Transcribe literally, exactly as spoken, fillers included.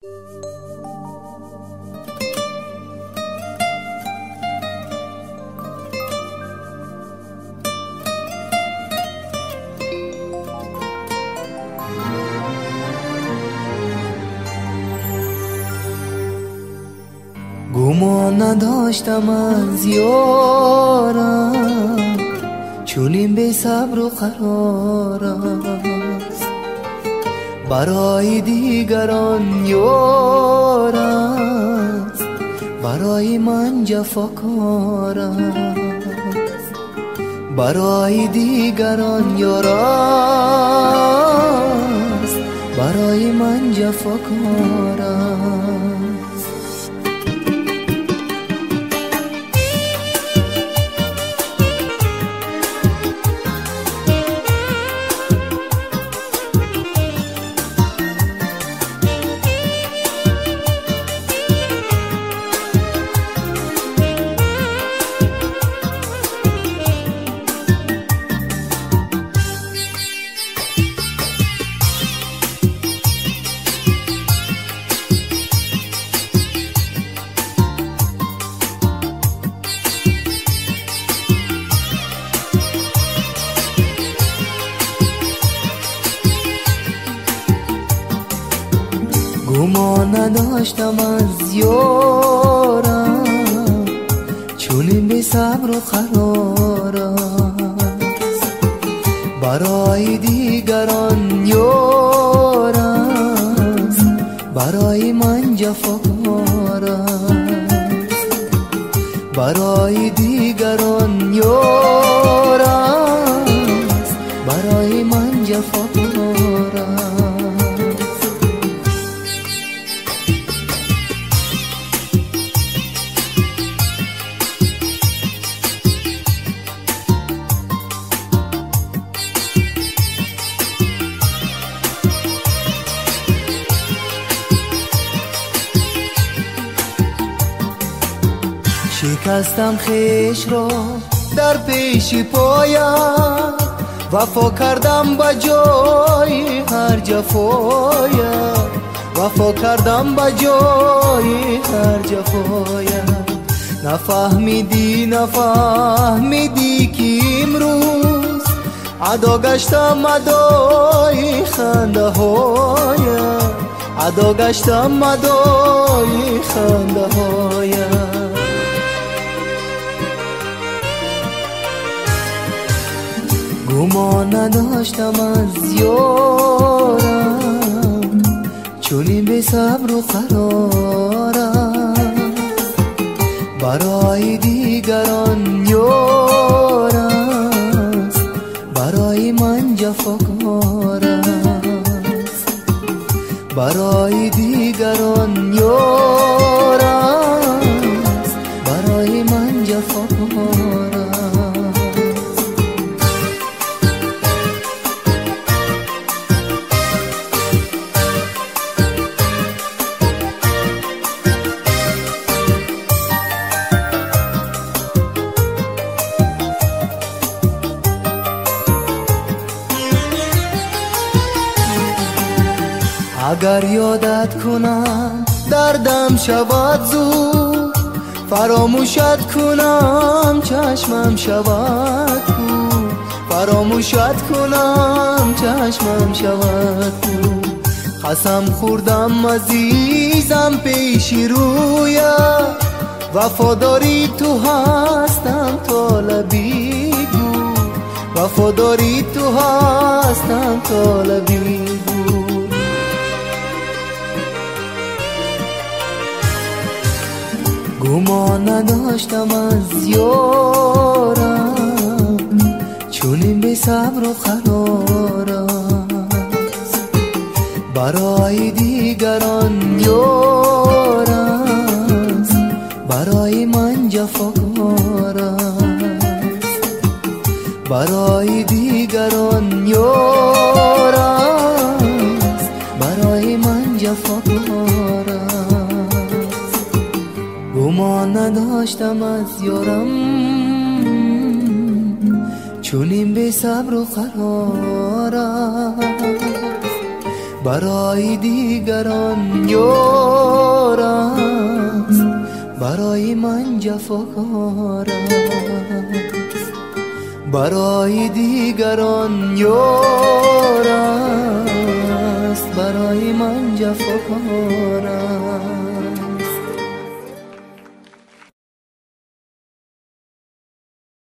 گمان نداشتم از یارم، چونین بی صبر و قرار است. برای دیگران یار است، برای من جفاکار است. برای دیگران یار است، برای من جفاکار است. گمان نداشتم از یارم، چونین بی صبر و قرار است. برای دیگران یار است، برای من جفاکار است. برای دیگران یار است، برای من جفاکار است. شکستم خویش را در پیش پایم، وفا کردم با جای هر جفایم. وفا کردم با جای هر جفایم. نفهمیدی نفهمیدی که امروز عدا گشتم عدای خنده هایم. عدا گشتم عدای خنده هایم. گمان نداشتم از یارم، چونین بی صبر و قرار است. برای دیگران یار است، برای من جفاکار است. برای دیگران یار است، برای من جفاکار است. اگر یادت کنم دردم شود زود، فراموشت کنم چشمم شود کور. فراموشت کنم چشمم شود کور. قسم خوردم عزیزم پیش رویت، وفاداری تو هستم تا لبی گو. وفاداری تو هستم تا لبی گو. گمان نداشتم از یارم، چونین بی صبر و قرار است. برای دیگران یار است، برای من جفاکار است. برای دیگران یار است، برای من جفاکار است. گمان نداشتم از یارم، چونین بی صبر و قرار است. برای دیگران یار برای من جفاکار است، برای دیگران یار است، برای من جفاکار است.